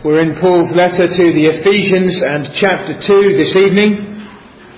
We're in Paul's letter to the Ephesians and chapter 2 this evening.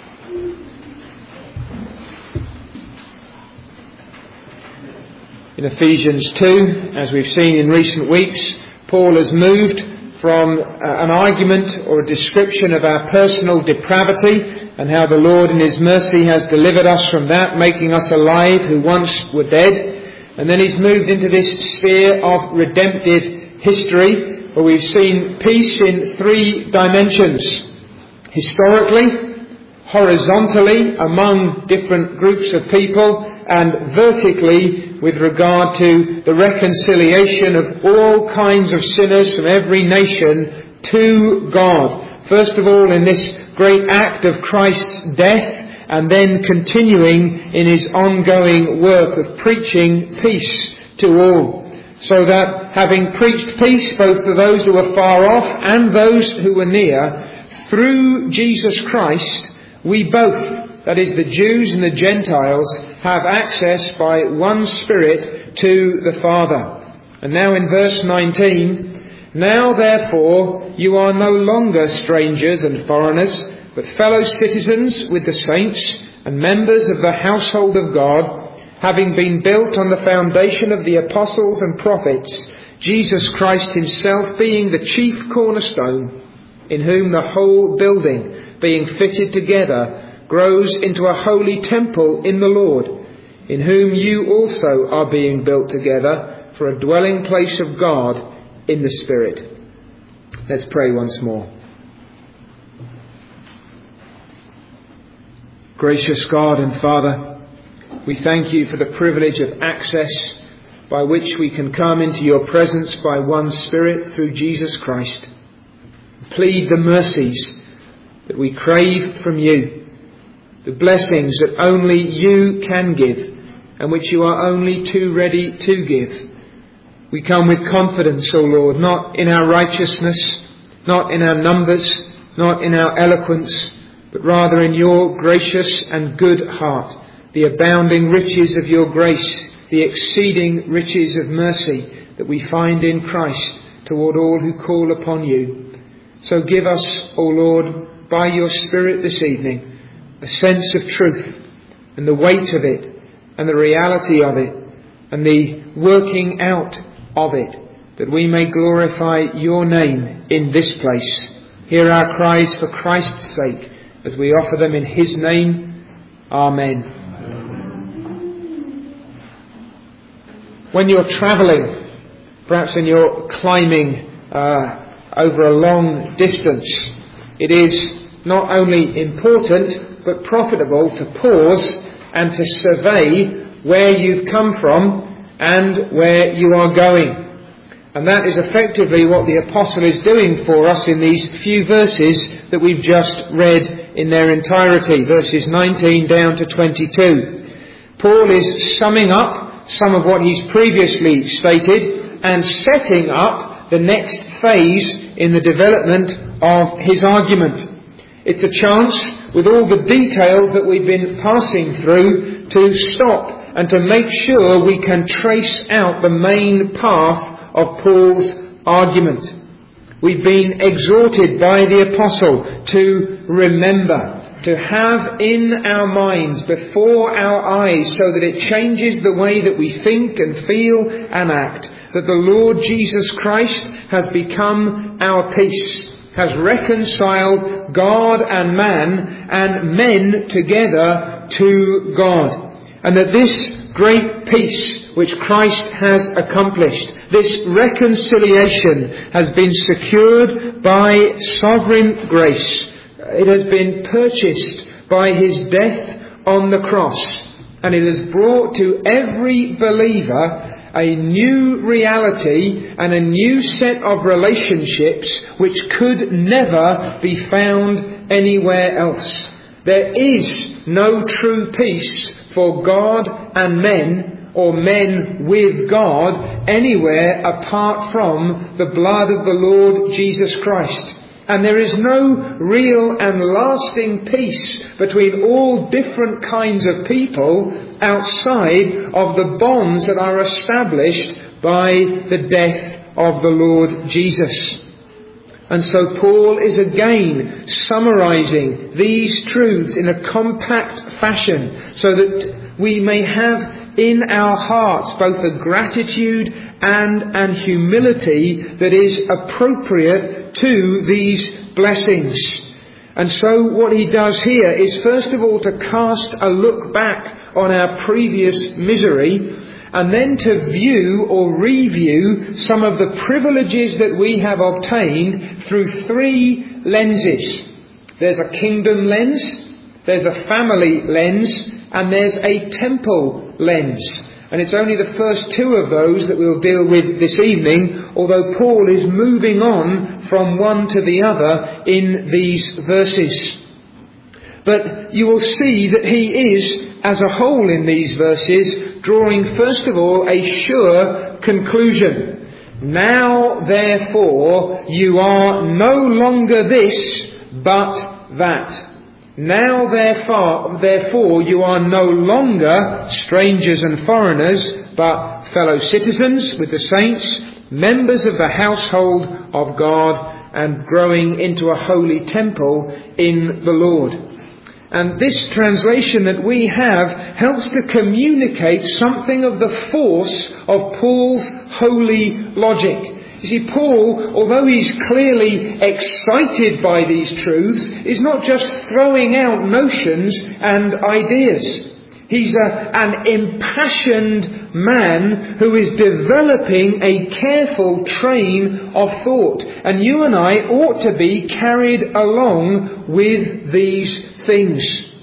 In Ephesians 2, as we've seen in recent weeks, Paul has moved from an argument or a description of our personal depravity and how the Lord in His mercy has delivered us from that, making us alive who once were dead. And then he's moved into this sphere of redemptive history, where we've seen peace in three dimensions: historically, horizontally among different groups of people, and vertically with regard to the reconciliation of all kinds of sinners from every nation to God. First of all, in this great act of Christ's death, and then continuing in His ongoing work of preaching peace to all. So that having preached peace both to those who were far off and those who were near, through Jesus Christ, we both, that is the Jews and the Gentiles, have access by one Spirit to the Father. And now in verse 19, "Now therefore you are no longer strangers and foreigners, but fellow citizens with the saints and members of the household of God, having been built on the foundation of the apostles and prophets, Jesus Christ Himself being the chief cornerstone, in whom the whole building, being fitted together, grows into a holy temple in the Lord, in whom you also are being built together for a dwelling place of God in the Spirit." Let's pray once more. Gracious God and Father, we thank You for the privilege of access by which we can come into Your presence by one Spirit through Jesus Christ. Plead the mercies that we crave from You, the blessings that only You can give and which You are only too ready to give. We come with confidence, O Lord, not in our righteousness, not in our numbers, not in our eloquence, but rather in Your gracious and good heart, the abounding riches of Your grace, the exceeding riches of mercy that we find in Christ toward all who call upon You. So give us, O Lord, by Your Spirit this evening, a sense of truth and the weight of it and the reality of it and the working out of it, that we may glorify Your name in this place. Hear our cries for Christ's sake as we offer them in His name. Amen. When you're travelling, perhaps when you're climbing over a long distance, it is not only important but profitable to pause and to survey where you've come from and where you are going. And that is effectively what the Apostle is doing for us in these few verses that we've just read in their entirety, verses 19 down to 22. Paul is summing up some of what he's previously stated and setting up the next phase in the development of his argument. It's a chance, with all the details that we've been passing through, to stop and to make sure we can trace out the main path of Paul's argument. We've been exhorted by the Apostle to remember, to have in our minds, before our eyes, so that it changes the way that we think and feel and act, that the Lord Jesus Christ has become our peace, has reconciled God and man and men together to God. And that this great peace which Christ has accomplished, this reconciliation, has been secured by sovereign grace. It has been purchased by His death on the cross. And it has brought to every believer a new reality and a new set of relationships which could never be found anywhere else. There is no true peace for God and men, or men with God, anywhere apart from the blood of the Lord Jesus Christ. And there is no real and lasting peace between all different kinds of people outside of the bonds that are established by the death of the Lord Jesus. And so Paul is again summarizing these truths in a compact fashion so that we may have in our hearts both a gratitude and humility that is appropriate to these blessings. And so what he does here is first of all to cast a look back on our previous misery, and then to view or review some of the privileges that we have obtained through three lenses. There's a kingdom lens, there's a family lens, and there's a temple lens. And it's only the first two of those that we'll deal with this evening, although Paul is moving on from one to the other in these verses. But you will see that he is, as a whole in these verses, drawing first of all a sure conclusion. Now therefore you are no longer this, but that. Now therefore you are no longer strangers and foreigners, but fellow citizens with the saints, members of the household of God, and growing into a holy temple in the Lord. And this translation that we have helps to communicate something of the force of Paul's holy logic. You see, Paul, although he's clearly excited by these truths, is not just throwing out notions and ideas. He's an impassioned man who is developing a careful train of thought. And you and I ought to be carried along with these things.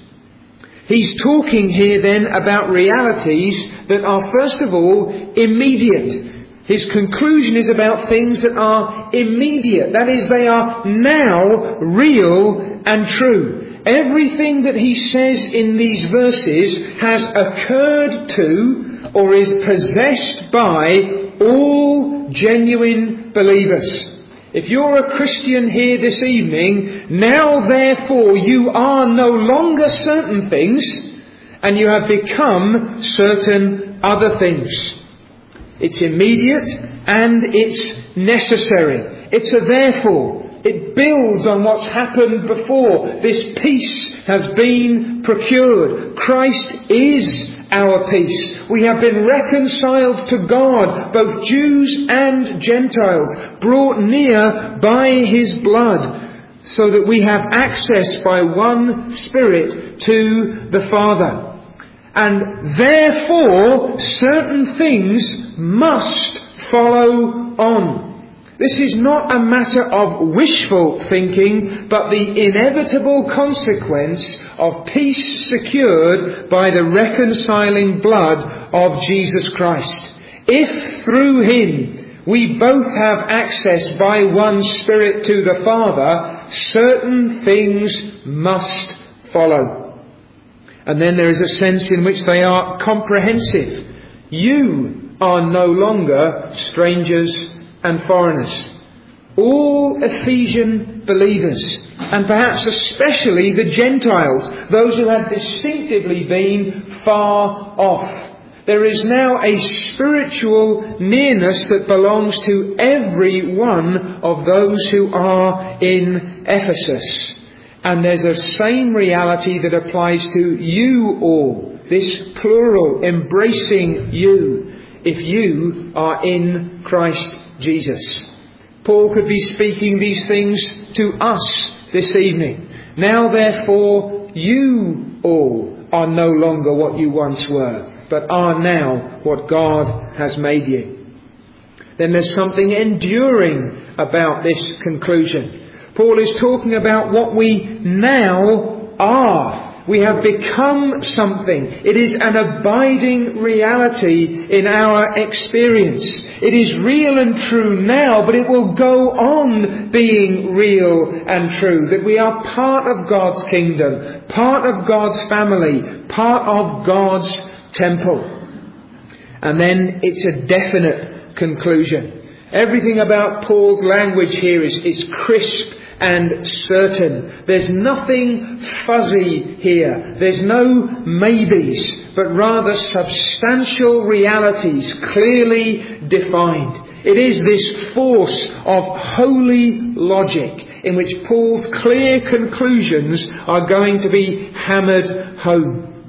He's talking here then about realities that are first of all immediate. His conclusion is about things that are immediate. That is, they are now real and true. Everything that he says in these verses has occurred to or is possessed by all genuine believers. If you're a Christian here this evening, now therefore you are no longer certain things, and you have become certain other things. It's immediate and it's necessary. It's a therefore. It builds on what's happened before. This peace has been procured. Christ is our peace. We have been reconciled to God, both Jews and Gentiles, brought near by his blood, so that we have access by one Spirit to the Father. And therefore, certain things must follow on. This is not a matter of wishful thinking, but the inevitable consequence of peace secured by the reconciling blood of Jesus Christ. If through him we both have access by one Spirit to the Father, certain things must follow. And then there is a sense in which they are comprehensive. You are no longer strangers and foreigners. All Ephesian believers, and perhaps especially the Gentiles, those who had distinctively been far off. There is now a spiritual nearness that belongs to every one of those who are in Ephesus. And there's a same reality that applies to you all. This plural, embracing you, if you are in Christ Jesus. Paul could be speaking these things to us this evening. Now therefore, you all are no longer what you once were, but are now what God has made you. Then there's something enduring about this conclusion. Paul is talking about what we now are. We have become something. It is an abiding reality in our experience. It is real and true now, but it will go on being real and true. That we are part of God's kingdom, part of God's family, part of God's temple. And then it's a definite conclusion. Everything about Paul's language here is crisp and certain. There's nothing fuzzy here. There's no maybes, but rather substantial realities clearly defined. It is this force of holy logic in which Paul's clear conclusions are going to be hammered home.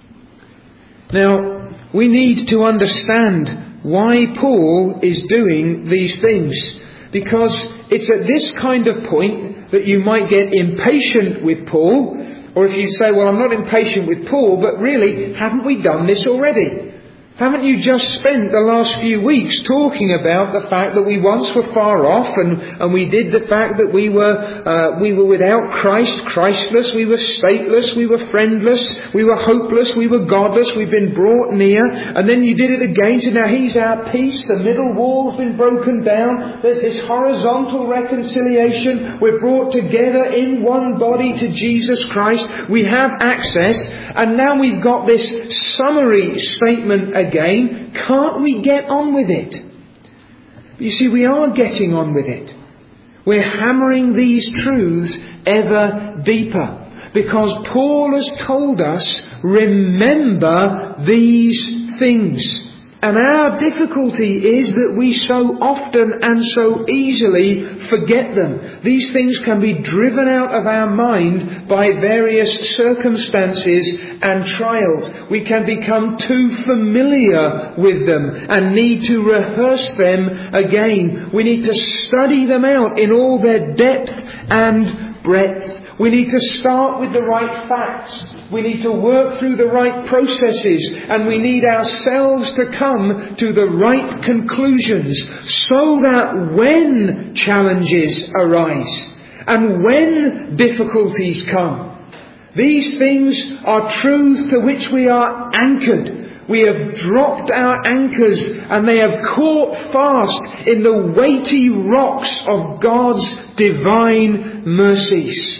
Now, we need to understand why Paul is doing these things, because it's at this kind of point that you might get impatient with Paul, or if you say, well, I'm not impatient with Paul, but really, haven't we done this already? Haven't you just spent the last few weeks talking about the fact that we once were far off, and we did the fact that we were without Christ, Christless, we were stateless, we were friendless, we were hopeless, we were godless, we've been brought near, and then you did it again, so now He's our peace, the middle wall's been broken down, there's this horizontal reconciliation, we're brought together in one body to Jesus Christ, we have access, and now we've got this summary statement again. Can't we get on with it? You see, we are getting on with it. We're hammering these truths ever deeper, because Paul has told us, remember these things. And our difficulty is that we so often and so easily forget them. These things can be driven out of our mind by various circumstances and trials. We can become too familiar with them and need to rehearse them again. We need to study them out in all their depth and breadth. We need to start with the right facts. We need to work through the right processes. And we need ourselves to come to the right conclusions, so that when challenges arise and when difficulties come, these things are truths to which we are anchored. We have dropped our anchors and they have caught fast in the weighty rocks of God's divine mercies.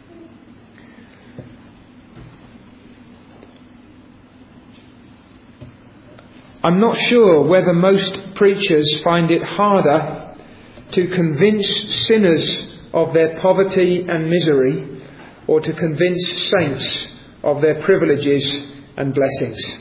I'm not sure whether most preachers find it harder to convince sinners of their poverty and misery, or to convince saints of their privileges and blessings.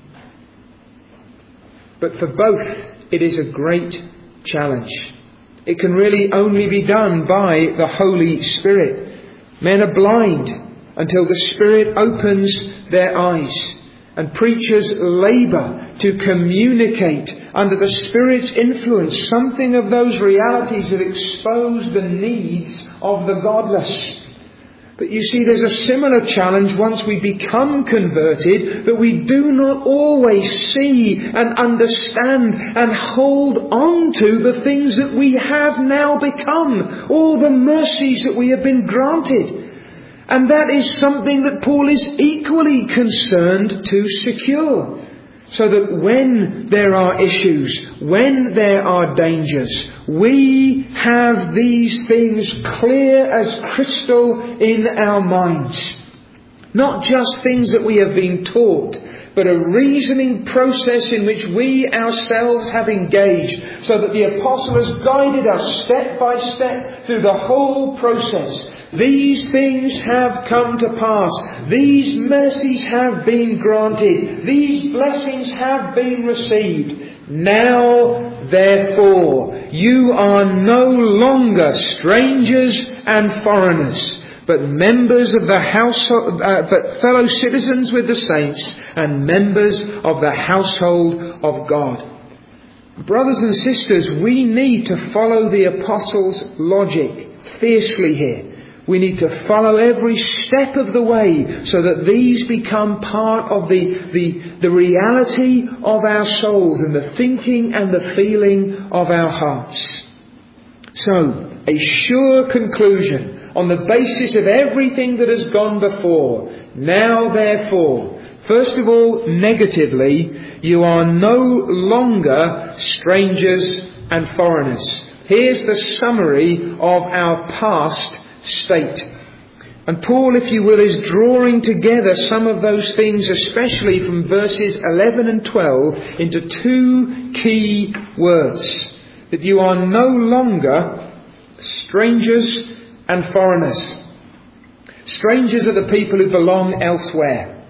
But for both, it is a great challenge. It can really only be done by the Holy Spirit. Men are blind until the Spirit opens their eyes. And preachers labour to communicate under the Spirit's influence something of those realities that expose the needs of the godless. But you see, there's a similar challenge once we become converted, that we do not always see and understand and hold on to the things that we have now become, all the mercies that we have been granted. And that is something that Paul is equally concerned to secure. So that when there are issues, when there are dangers, we have these things clear as crystal in our minds. Not just things that we have been taught, but a reasoning process in which we ourselves have engaged, so that the apostle has guided us step by step through the whole process. These things have come to pass. These mercies have been granted. These blessings have been received. Now, therefore, you are no longer strangers and foreigners, but members of the household, but fellow citizens with the saints and members of the household of God. Brothers and sisters, we need to follow the apostles' logic fiercely here. We need to follow every step of the way so that these become part of the reality of our souls and the thinking and the feeling of our hearts. So, a sure conclusion on the basis of everything that has gone before. Now, therefore, first of all, negatively, you are no longer strangers and foreigners. Here's the summary of our past state. And Paul, if you will, is drawing together some of those things, especially from verses 11 and 12, into two key words. That you are no longer strangers and foreigners. Strangers are the people who belong elsewhere.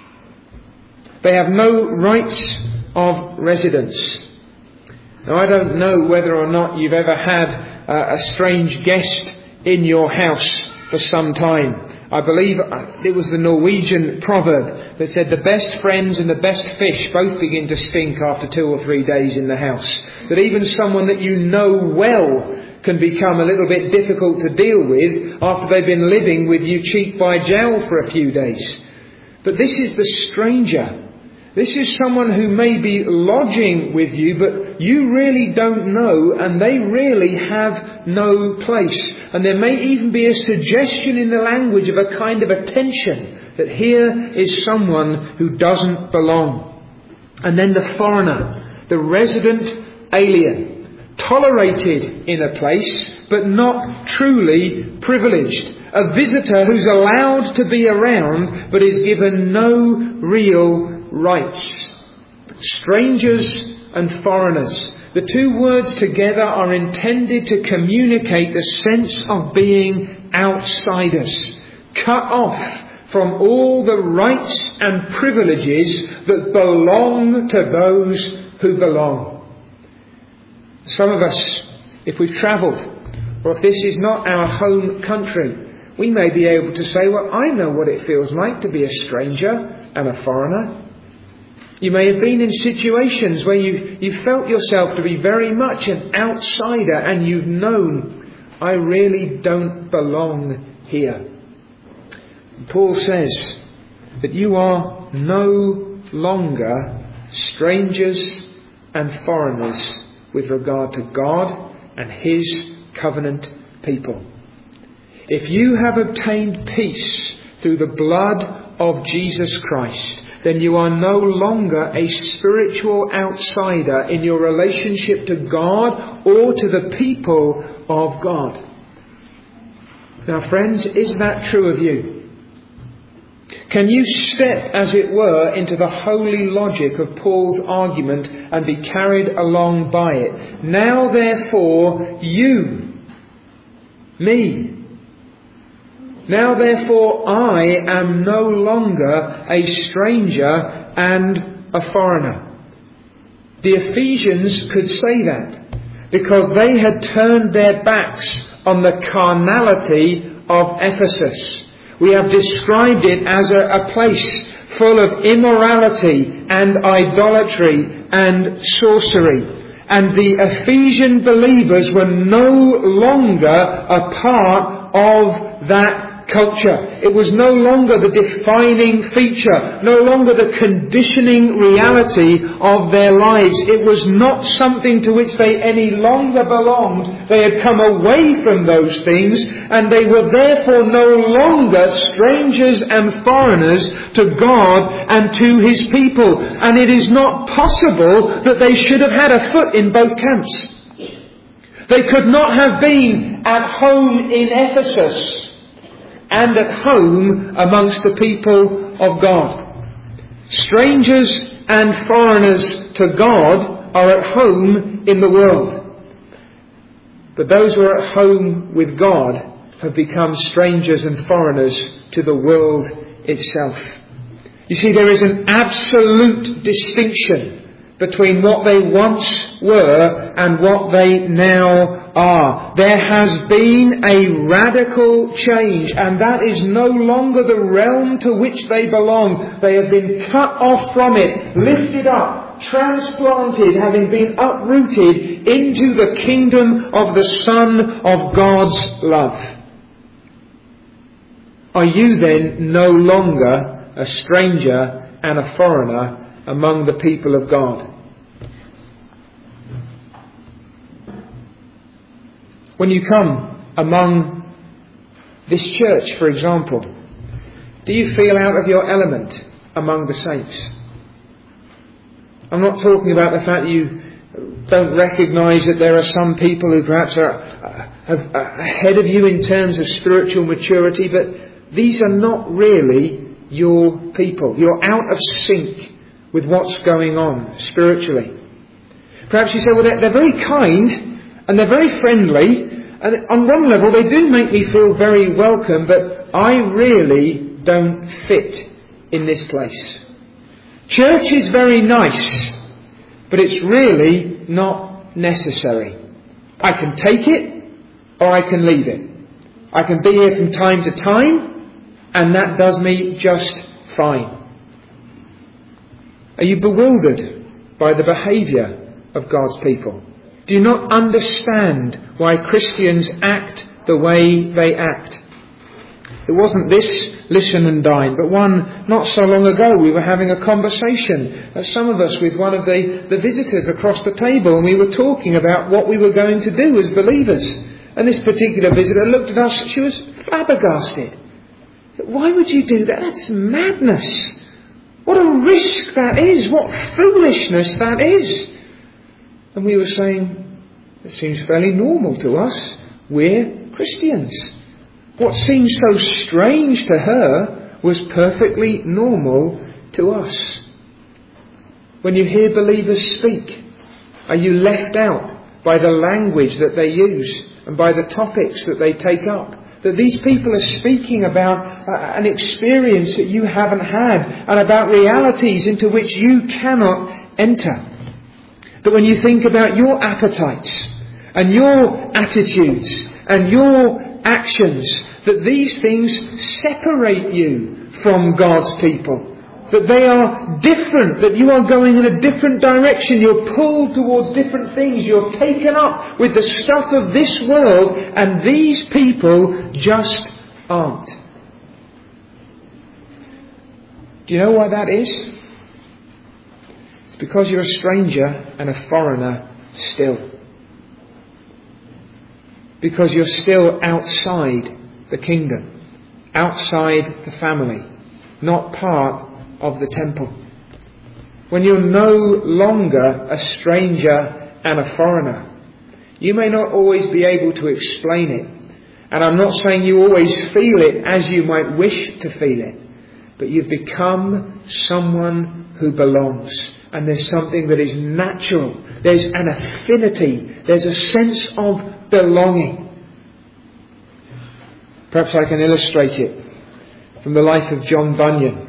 They have no rights of residence. Now, I don't know whether or not you've ever had a strange guest in your house for some time. I believe it was the Norwegian proverb that said the best friends and the best fish both begin to stink after 2 or 3 days in the house. That even someone that you know well can become a little bit difficult to deal with after they've been living with you cheek by jowl for a few days. But this is the stranger. This is someone who may be lodging with you, but you really don't know, and they really have no place. And there may even be a suggestion in the language of a kind of a tension that here is someone who doesn't belong. And then the foreigner, the resident alien, tolerated in a place, but not truly privileged. A visitor who's allowed to be around, but is given no real rights. Strangers and foreigners. The two words together are intended to communicate the sense of being outsiders, cut off from all the rights and privileges that belong to those who belong. Some of us, if we've travelled, or if this is not our home country, we may be able to say, well, I know what it feels like to be a stranger and a foreigner. You may have been in situations where you felt yourself to be very much an outsider, and you've known, I really don't belong here. Paul says that you are no longer strangers and foreigners with regard to God and His covenant people. If you have obtained peace through the blood of Jesus Christ, then you are no longer a spiritual outsider in your relationship to God or to the people of God. Now, friends, is that true of you? Can you step, as it were, into the holy logic of Paul's argument and be carried along by it? Now, therefore, Now therefore I am no longer a stranger and a foreigner. The Ephesians could say that because they had turned their backs on the carnality of Ephesus. We have described it as a place full of immorality and idolatry and sorcery. And the Ephesian believers were no longer a part of that culture. It was no longer the defining feature, no longer the conditioning reality of their lives. It was not something to which they any longer belonged. They had come away from those things, and they were therefore no longer strangers and foreigners to God and to His people. And it is not possible that they should have had a foot in both camps. They could not have been at home in Ephesus and at home amongst the people of God. Strangers and foreigners to God are at home in the world. But those who are at home with God have become strangers and foreigners to the world itself. You see, there is an absolute distinction between what they once were and what they now are. There has been a radical change, and that is no longer the realm to which they belong. They have been cut off from it, lifted up, transplanted, having been uprooted into the kingdom of the Son of God's love. Are you then no longer a stranger and a foreigner among the people of God? When you come among this church, for example, do you feel out of your element among the saints? I'm not talking about the fact that you don't recognise that there are some people who perhaps are ahead of you in terms of spiritual maturity, but these are not really your people. You're out of sync with what's going on spiritually. Perhaps you say, well, they're very kind and they're very friendly, And on one level, they do make me feel very welcome, but I really don't fit in this place. Church is very nice, but it's really not necessary. I can take it or I can leave it. I can be here from time to time, and that does me just fine. Are you bewildered by the behaviour of God's people? Do you not understand why Christians act the way they act? It wasn't this listen and dine, but one not so long ago we were having a conversation, some of us with one of the visitors across the table, and we were talking about what we were going to do as believers. And this particular visitor looked at us, she was flabbergasted. Why would you do that? That's madness. What a risk that is. What foolishness that is. And we were saying, it seems fairly normal to us. We're Christians. What seemed so strange to her was perfectly normal to us. When you hear believers speak, are you left out by the language that they use and by the topics that they take up? That these people are speaking about an experience that you haven't had, and about realities into which you cannot enter. That when you think about your appetites and your attitudes and your actions, that these things separate you from God's people. That they are different, that you are going in a different direction. You're pulled towards different things. You're taken up with the stuff of this world, and these people just aren't. Do you know why that is? It's because you're a stranger and a foreigner still. Because you're still outside the kingdom, outside the family, not part of the temple. When you're no longer a stranger and a foreigner, you may not always be able to explain it. And I'm not saying you always feel it as you might wish to feel it. But you've become someone who belongs. And there's something that is natural. There's an affinity. There's a sense of belonging. Perhaps I can illustrate it from the life of John Bunyan.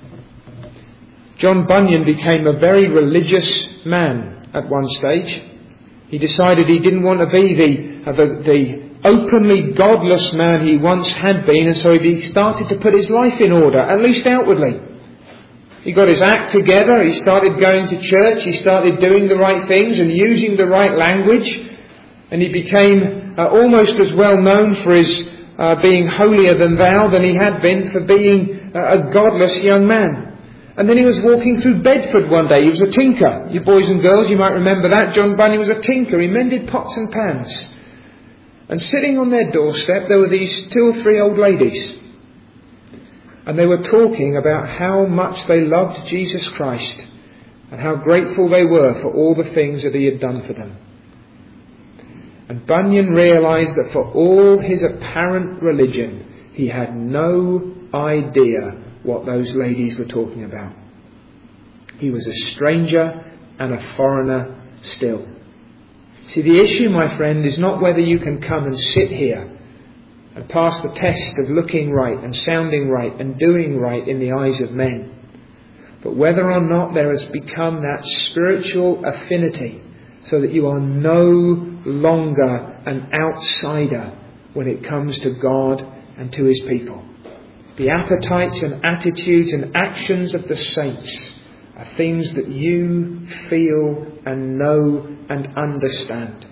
John Bunyan became a very religious man at one stage. He decided he didn't want to be the openly godless man he once had been, and so he started to put his life in order, at least outwardly. He got his act together, he started going to church, he started doing the right things and using the right language, and he became almost as well known for his being holier than thou than he had been for being a godless young man. And then he was walking through Bedford one day. He was a tinker. You boys and girls, you might remember that. John Bunyan was a tinker. He mended pots and pans. And sitting on their doorstep, there were these 2 or 3 old ladies. And they were talking about how much they loved Jesus Christ and how grateful they were for all the things that he had done for them. And Bunyan realised that for all his apparent religion, he had no idea what those ladies were talking about. He was a stranger and a foreigner still. See, the issue, my friend, is not whether you can come and sit here and pass the test of looking right and sounding right and doing right in the eyes of men, but whether or not there has become that spiritual affinity so that you are no longer an outsider when it comes to God and to his people. The appetites and attitudes and actions of the saints are things that you feel and know and understand.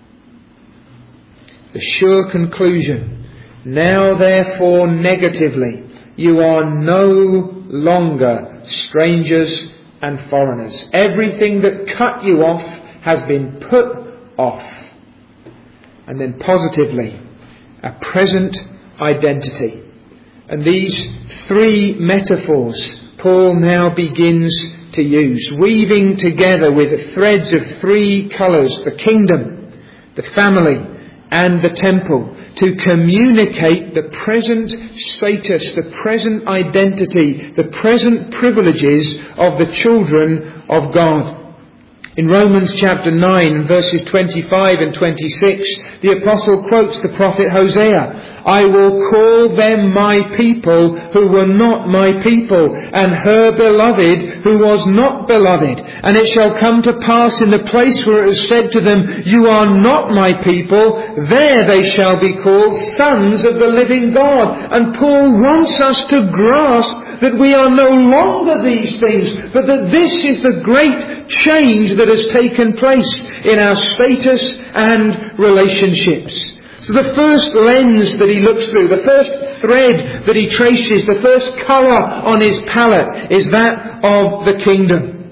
The sure conclusion, now therefore negatively, you are no longer strangers and foreigners. Everything that cut you off has been put off. And then positively, a present identity. And these 3 metaphors Paul now begins to use, weaving together with threads of 3 colours, the kingdom, the family and the temple, to communicate the present status, the present identity, the present privileges of the children of God. In Romans chapter 9, verses 25 and 26, the apostle quotes the prophet Hosea, "I will call them my people who were not my people, and her beloved who was not beloved. And it shall come to pass in the place where it is said to them, you are not my people, there they shall be called sons of the living God." And Paul wants us to grasp that we are no longer these things, but that this is the great change that has taken place in our status and relationships. So the first lens that he looks through, the first thread that he traces, the first colour on his palette is that of the kingdom.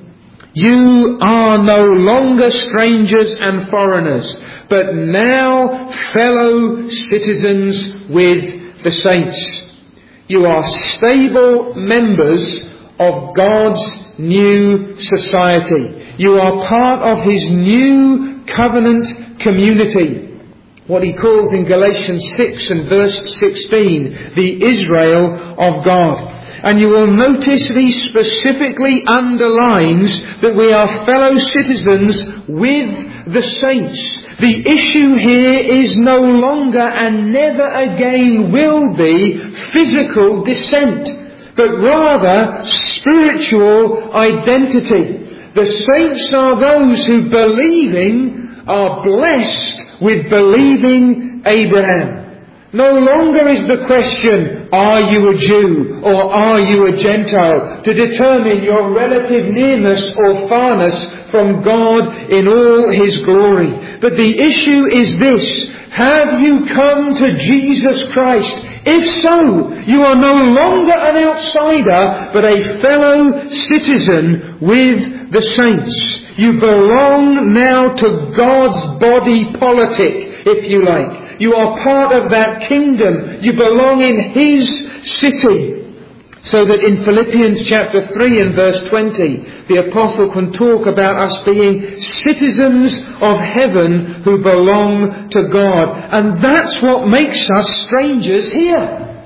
You are no longer strangers and foreigners, but now fellow citizens with the saints. You are stable members of God's new society. You are part of His new covenant community. What he calls in Galatians 6 and verse 16, the Israel of God. And you will notice that he specifically underlines that we are fellow citizens with the saints. The issue here is no longer and never again will be physical descent, but rather spiritual identity. The saints are those who, believing, are blessed with believing Abraham. No longer is the question, are you a Jew or are you a Gentile, to determine your relative nearness or farness from God in all His glory. But the issue is this: have you come to Jesus Christ? If so, you are no longer an outsider, but a fellow citizen with the saints. You belong now to God's body politic, if you like. You are part of that kingdom. You belong in His city. So that in Philippians chapter 3 and verse 20, the apostle can talk about us being citizens of heaven who belong to God. And that's what makes us strangers here.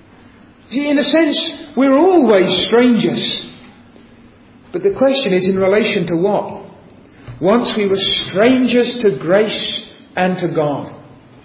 See, in a sense, we're always strangers. But the question is in relation to what? Once we were strangers to grace and to God.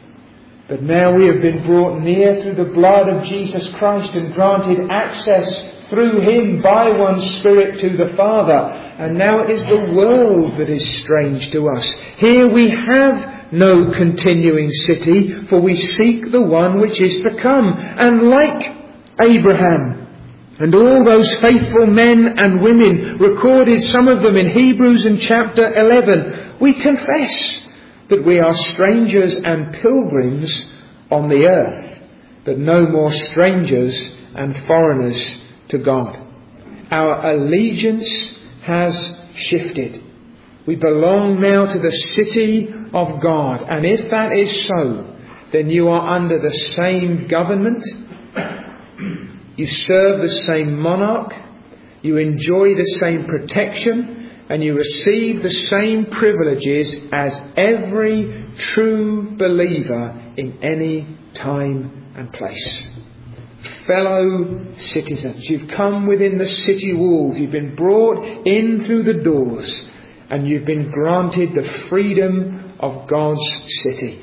But now we have been brought near through the blood of Jesus Christ and granted access through Him by one Spirit to the Father. And now it is the world that is strange to us. Here we have no continuing city, for we seek the one which is to come. And like Abraham and all those faithful men and women recorded, some of them in Hebrews in chapter 11, we confess that we are strangers and pilgrims on the earth, but no more strangers and foreigners to God. Our allegiance has shifted. We belong now to the city of God. And if that is so, then you are under the same government. You serve the same monarch. You enjoy the same protection. And you receive the same privileges as every true believer in any time and place. Fellow citizens, you've come within the city walls. You've been brought in through the doors. And you've been granted the freedom of God's city.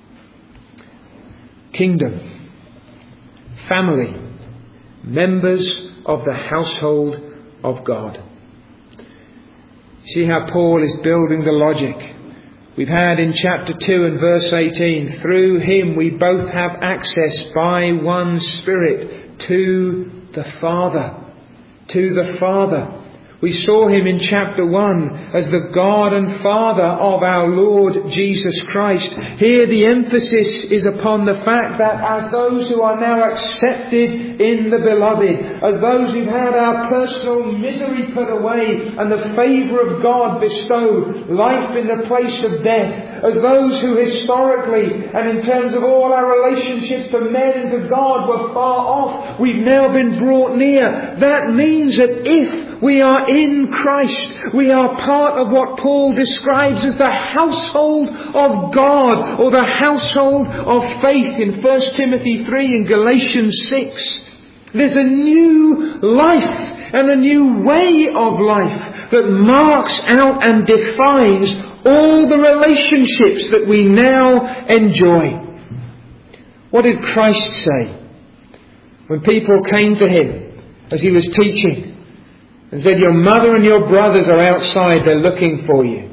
Kingdom, family, members of the household of God. See how Paul is building the logic. We've had in chapter 2 and verse 18, through Him we both have access by one Spirit to the Father. To the Father. We saw Him in chapter 1 as the God and Father of our Lord Jesus Christ. Here the emphasis is upon the fact that as those who are now accepted in the Beloved, as those who've had our personal misery put away and the favour of God bestowed, life in the place of death, as those who historically and in terms of all our relationships to men and to God were far off, we've now been brought near. That means that if we are in Christ, we are part of what Paul describes as the household of God, or the household of faith in 1 Timothy 3 and Galatians 6. There's a new life and a new way of life. that marks out and defines all the relationships that we now enjoy. What did Christ say when people came to him as he was teaching and said, "Your mother and your brothers are outside, they're looking for you"?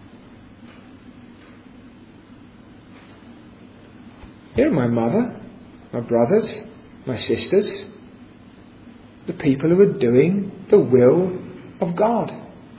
Here are my mother, my brothers, my sisters, the people who are doing the will of God.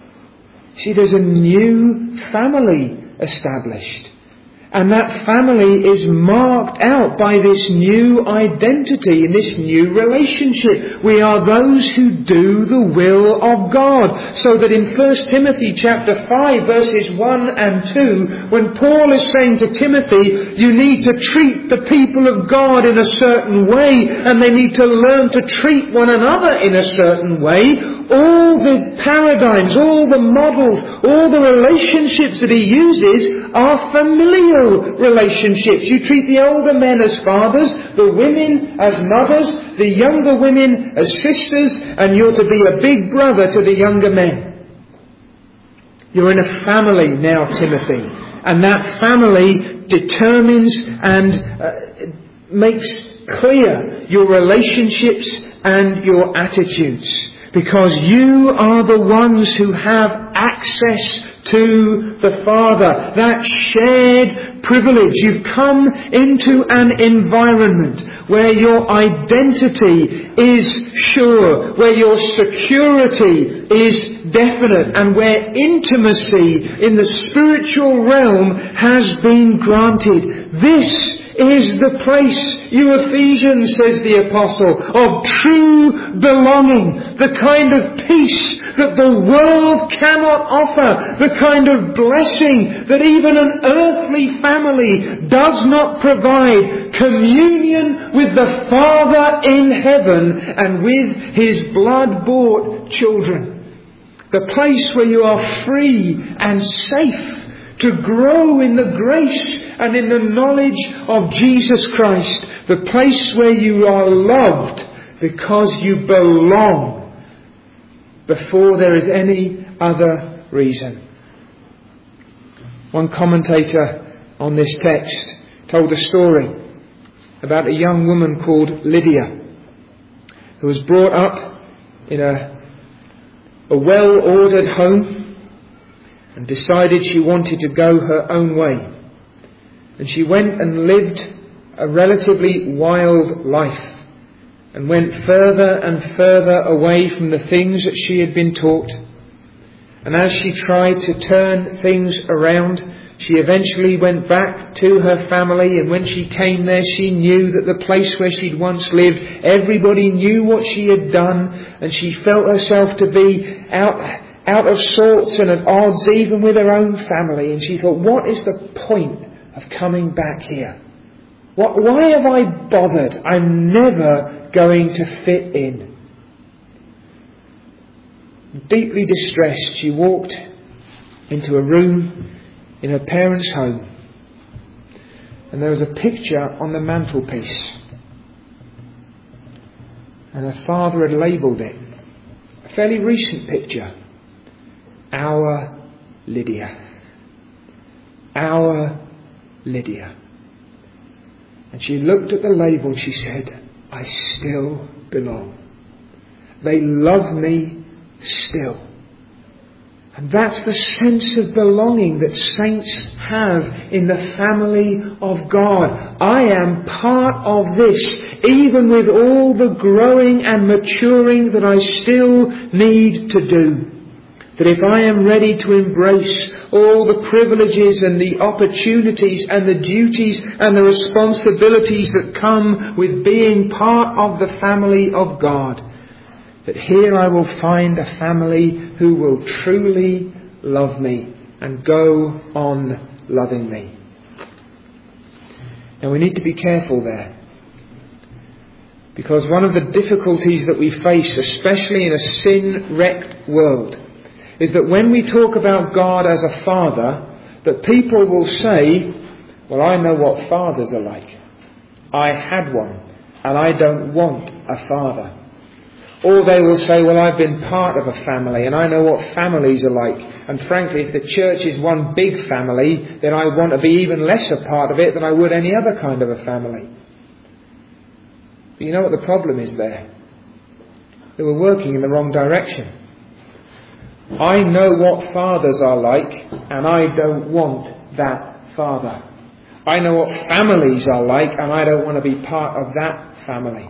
See, there's a new family established. And that family is marked out by this new identity and this new relationship. We are those who do the will of God. So that in 1 Timothy chapter 5 verses 1 and 2, when Paul is saying to Timothy, you need to treat the people of God in a certain way, and they need to learn to treat one another in a certain way, all the paradigms, all the models, all the relationships that he uses are familial relationships. You treat the older men as fathers, the women as mothers, the younger women as sisters, and you're to be a big brother to the younger men. You're in a family now, Timothy, and that family determines and makes clear your relationships and your attitudes. Because you are the ones who have access to the Father. That shared privilege. You've come into an environment where your identity is sure, where your security is definite, and where intimacy in the spiritual realm has been granted. This is the place, you Ephesians, says the apostle, of true belonging, the kind of peace that the world cannot offer, the kind of blessing that even an earthly family does not provide, communion with the Father in heaven and with His blood-bought children. The place where you are free and safe to grow in the grace and in the knowledge of Jesus Christ. The place where you are loved because you belong before there is any other reason. One commentator on this text told a story about a young woman called Lydia, who was brought up in a well-ordered home and decided she wanted to go her own way. And she went and lived a relatively wild life and went further and further away from the things that she had been taught. And as she tried to turn things around, she eventually went back to her family, and when she came there, she knew that the place where she'd once lived, everybody knew what she had done, and she felt herself to be out of sorts and at odds even with her own family. And she thought, what is the point of coming back here? Why have I bothered? I'm never going to fit in. Deeply distressed, she walked into a room in her parents' home, and there was a picture on the mantelpiece, and her father had labelled it, a fairly recent picture, Our Lydia. Our Lydia. And she looked at the label and she said, I still belong. They love me still. And that's the sense of belonging that saints have in the family of God. I am part of this, even with all the growing and maturing that I still need to do. That if I am ready to embrace all the privileges and the opportunities and the duties and the responsibilities that come with being part of the family of God, that here I will find a family who will truly love me and go on loving me. Now we need to be careful there, because one of the difficulties that we face, especially in a sin-wrecked world, is that when we talk about God as a father, that people will say, well, I know what fathers are like. I had one, and I don't want a father. Or they will say, well, I've been part of a family and I know what families are like. And frankly, if the church is one big family, then I want to be even less a part of it than I would any other kind of a family. But you know what the problem is there? They were working in the wrong direction. I know what fathers are like, and I don't want that father. I know what families are like, and I don't want to be part of that family.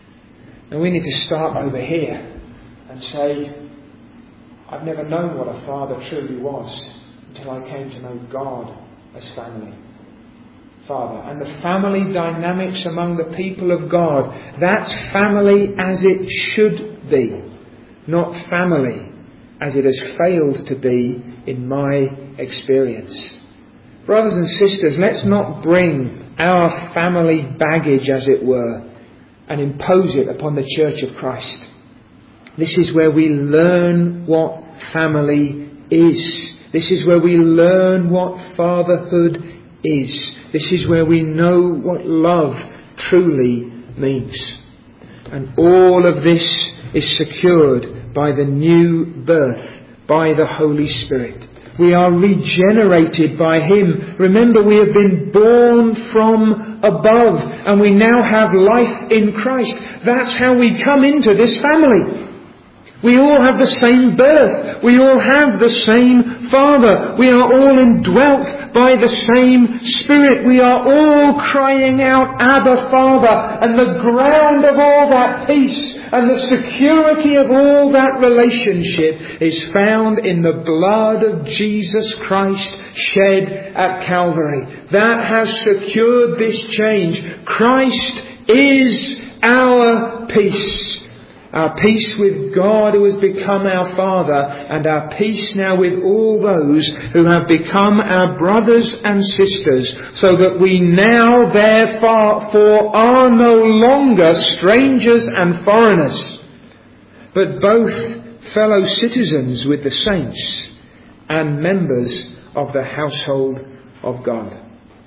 And we need to start over here and say, I've never known what a father truly was until I came to know God as family. Father. And the family dynamics among the people of God, that's family as it should be, not family as it has failed to be in my experience. Brothers and sisters, let's not bring our family baggage, as it were, and impose it upon the Church of Christ. This is where we learn what family is. This is where we learn what fatherhood is. This is where we know what love truly means. And all of this is secured by the new birth, by the Holy Spirit. We are regenerated by Him. Remember, we have been born from above and we now have life in Christ. That's how we come into this family. We all have the same birth. We all have the same Father. We are all indwelt by the same Spirit. We are all crying out, Abba, Father. And the ground of all that peace and the security of all that relationship is found in the blood of Jesus Christ shed at Calvary. That has secured this change. Christ is our peace. Our peace with God who has become our Father, and our peace now with all those who have become our brothers and sisters, so that we now therefore are no longer strangers and foreigners, but both fellow citizens with the saints and members of the household of God.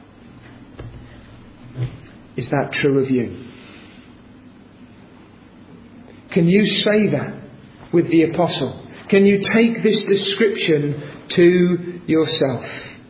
Is that true of you? Can you say that with the apostle? Can you take this description to yourself?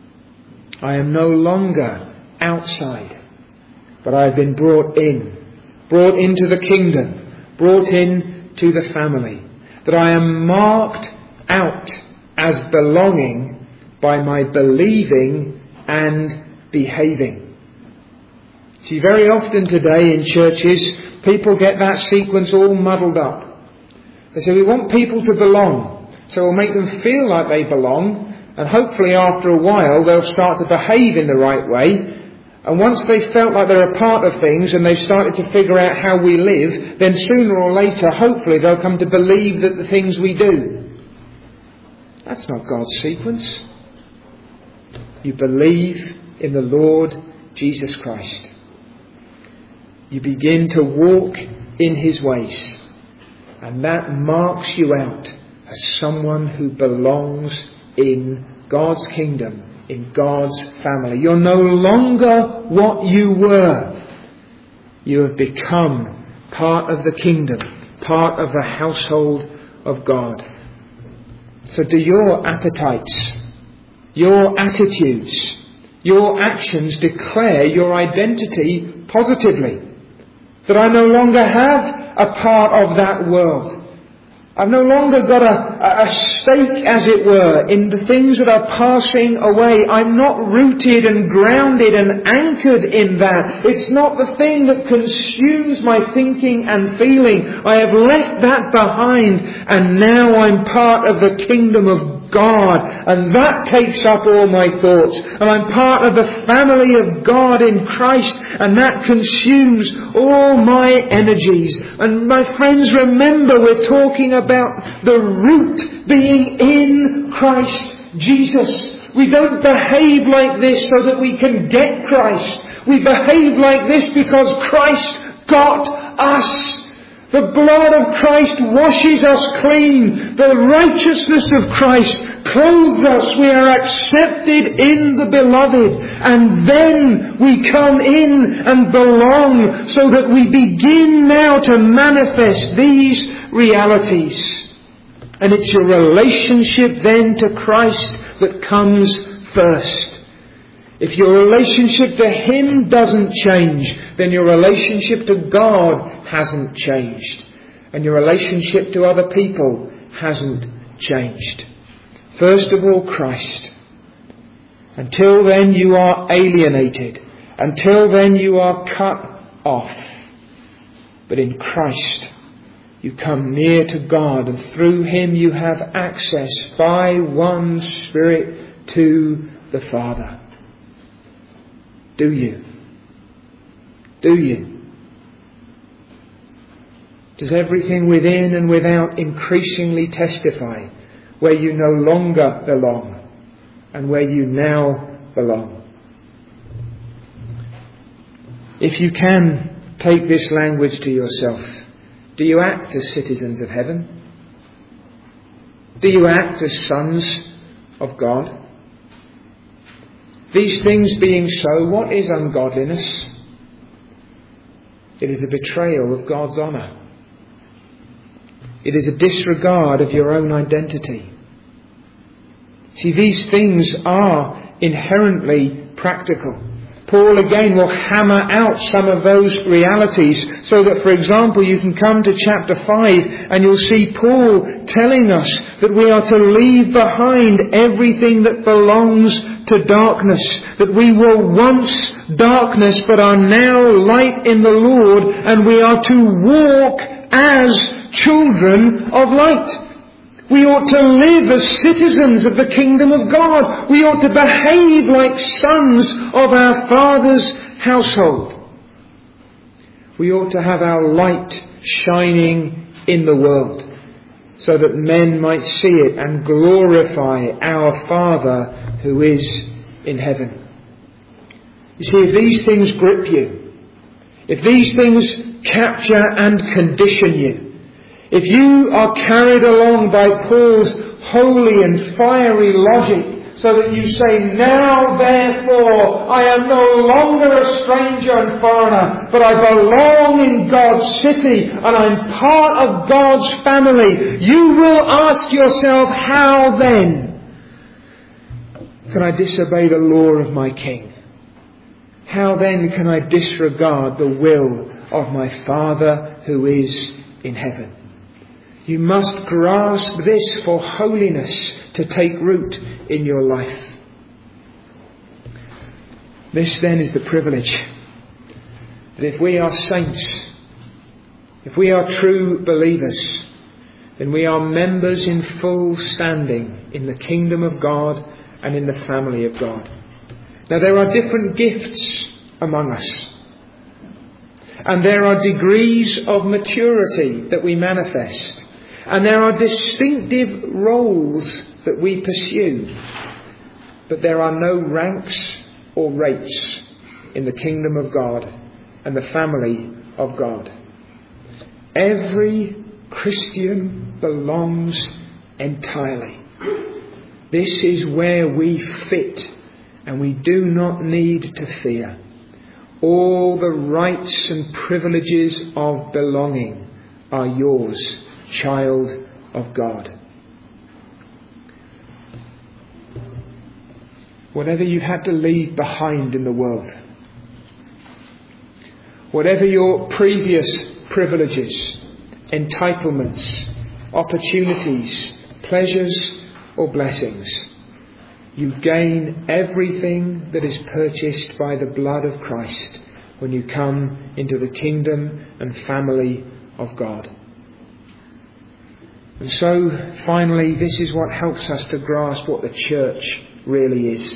I am no longer outside, but I have been brought into the kingdom, brought into the family. That I am marked out as belonging by my believing and behaving. See, very often today in churches, people get that sequence all muddled up. They say, we want people to belong, so we'll make them feel like they belong, and hopefully after a while they'll start to behave in the right way. And once they've felt like they're a part of things and they've started to figure out how we live, then sooner or later, hopefully, they'll come to believe that the things we do. That's not God's sequence. You believe in the Lord Jesus Christ. You begin to walk in His ways. And that marks you out as someone who belongs in God's kingdom, in God's family. You're no longer what you were. You have become part of the kingdom, part of the household of God. So do your appetites, your attitudes, your actions declare your identity positively. That I no longer have a part of that world. I've no longer got a stake, as it were, in the things that are passing away. I'm not rooted and grounded and anchored in that. It's not the thing that consumes my thinking and feeling. I have left that behind, and now I'm part of the kingdom of God, and that takes up all my thoughts, and I'm part of the family of God in Christ, and that consumes all my energies. And my friends, remember, we're talking about the root being in Christ Jesus. We don't behave like this so that we can get Christ. We behave like this because Christ got us. The blood of Christ washes us clean. The righteousness of Christ clothes us. We are accepted in the Beloved. And then we come in and belong, so that we begin now to manifest these realities. And it's your relationship then to Christ that comes first. If your relationship to Him doesn't change, then your relationship to God hasn't changed. And your relationship to other people hasn't changed. First of all, Christ. Until then you are alienated. Until then you are cut off. But in Christ you come near to God, and through Him you have access by one Spirit to the Father. Do you? Do you? Does everything within and without increasingly testify where you no longer belong and where you now belong? If you can take this language to yourself, do you act as citizens of heaven? Do you act as sons of God? These things being so, what is ungodliness? It is a betrayal of God's honour. It is a disregard of your own identity. See, these things are inherently practical. Paul again will hammer out some of those realities, so that, for example, you can come to chapter 5 and you'll see Paul telling us that we are to leave behind everything that belongs to darkness, that we were once darkness but are now light in the Lord, and we are to walk as children of light. We ought to live as citizens of the kingdom of God. We ought to behave like sons of our Father's household. We ought to have our light shining in the world, so that men might see it and glorify our Father who is in heaven. You see, if these things grip you, if these things capture and condition you, if you are carried along by Paul's holy and fiery logic, so that you say, now therefore I am no longer a stranger and foreigner, but I belong in God's city and I'm part of God's family, you will ask yourself, how then can I disobey the law of my King? How then can I disregard the will of my Father who is in heaven? You must grasp this for holiness to take root in your life. This then is the privilege, that if we are saints, if we are true believers, then we are members in full standing in the kingdom of God and in the family of God. Now there are different gifts among us, and there are degrees of maturity that we manifest. And there are distinctive roles that we pursue. But there are no ranks or rates in the kingdom of God and the family of God. Every Christian belongs entirely. This is where we fit, and we do not need to fear. All the rights and privileges of belonging are yours, child of God. Whatever you've had to leave behind in the world, whatever your previous privileges, entitlements, opportunities, pleasures or blessings, you gain everything that is purchased by the blood of Christ when you come into the kingdom and family of God. And so, finally, this is what helps us to grasp what the church really is.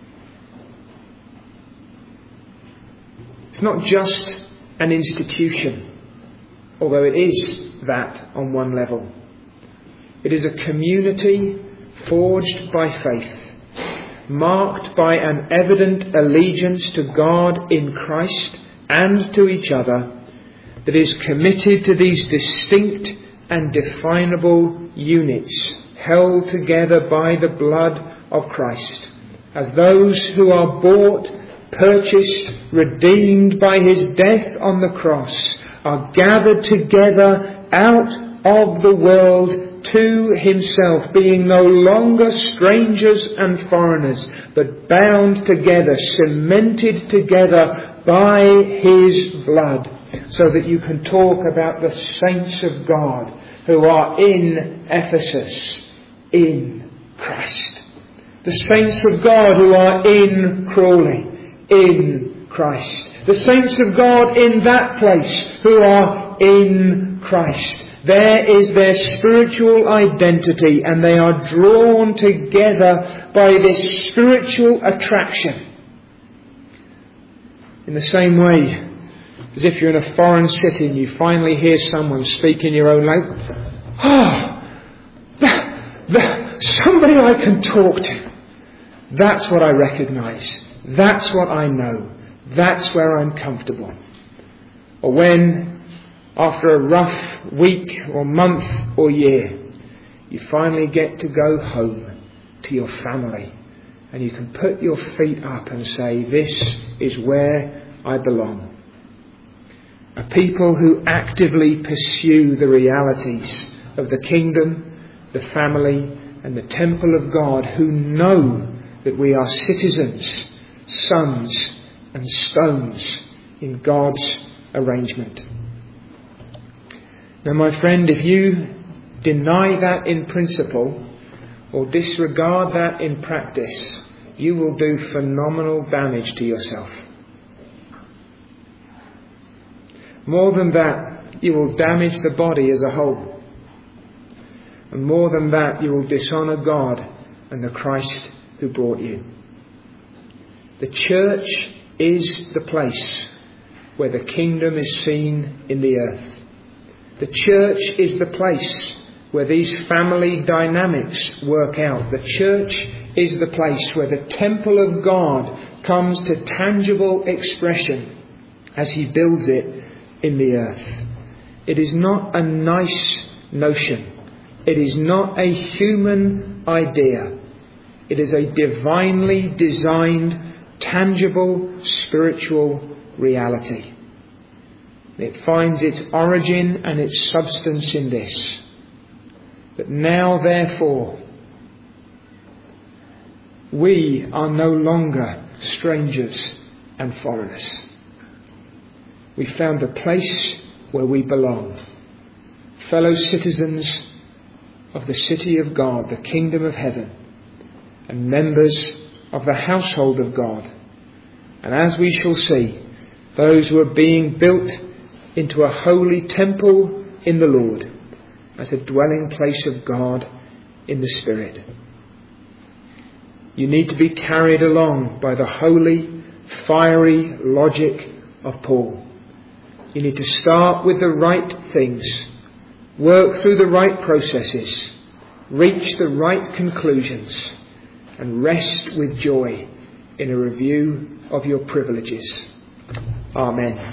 It's not just an institution, although it is that on one level. It is a community forged by faith, marked by an evident allegiance to God in Christ and to each other, that is committed to these distinct and definable units held together by the blood of Christ, as those who are bought, purchased, redeemed by his death on the cross, are gathered together out of the world to himself, being no longer strangers and foreigners, but bound together, cemented together by his blood, so that you can talk about the saints of God who are in Ephesus, in Christ. The saints of God who are in Crawley, in Christ. The saints of God in that place who are in Christ. There is their spiritual identity, and they are drawn together by this spiritual attraction. In the same way as if you're in a foreign city and you finally hear someone speak in your own language. Somebody I can talk to. That's what I recognise. That's what I know. That's where I'm comfortable. Or when, after a rough week or month or year, you finally get to go home to your family, and you can put your feet up and say, this is where I belong. A people who actively pursue the realities of the kingdom, the family, and the temple of God, who know that we are citizens, sons and stones in God's arrangement. Now, my friend, if you deny that in principle or disregard that in practice, you will do phenomenal damage to yourself. More than that, you will damage the body as a whole. And more than that, you will dishonour God and the Christ who brought you. The church is the place where the kingdom is seen in the earth. The church is the place where these family dynamics work out. The church is the place where the temple of God comes to tangible expression as he builds it in the earth. It is not a nice notion. It is not a human idea. It is a divinely designed, tangible, spiritual reality. It finds its origin and its substance in this: that now, therefore, we are no longer strangers and foreigners. We found the place where we belong, fellow citizens of the city of God, the kingdom of heaven, and members of the household of God. And as we shall see, those who are being built into a holy temple in the Lord, as a dwelling place of God in the Spirit. You need to be carried along by the holy, fiery logic of Paul. You need to start with the right things, work through the right processes, reach the right conclusions, and rest with joy in a review of your privileges. Amen.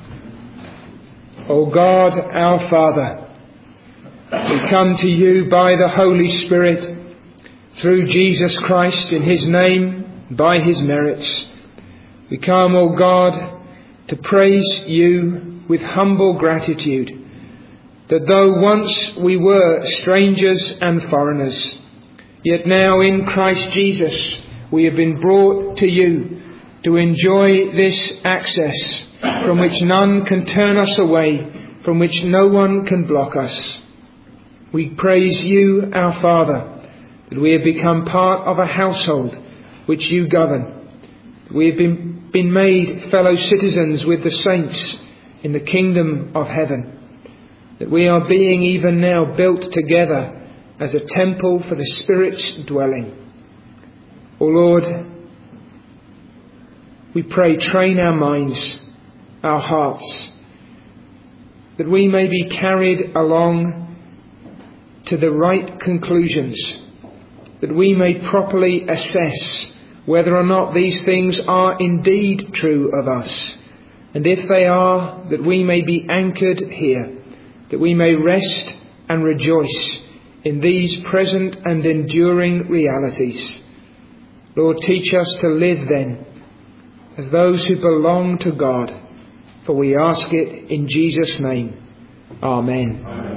O God, our Father, we come to you by the Holy Spirit, through Jesus Christ, in his name, by his merits. We come, O God, to praise you with humble gratitude, that though once we were strangers and foreigners, yet now in Christ Jesus we have been brought to you to enjoy this access from which none can turn us away, from which no one can block us. We praise you, our Father, that we have become part of a household which you govern. We have been made fellow citizens with the saints in the kingdom of heaven, that we are being even now built together as a temple for the Spirit's dwelling. O Lord, we pray, train our minds, our hearts, that we may be carried along to the right conclusions, that we may properly assess whether or not these things are indeed true of us, and if they are, that we may be anchored here, that we may rest and rejoice in these present and enduring realities. Lord, teach us to live then as those who belong to God, for we ask it in Jesus' name. Amen.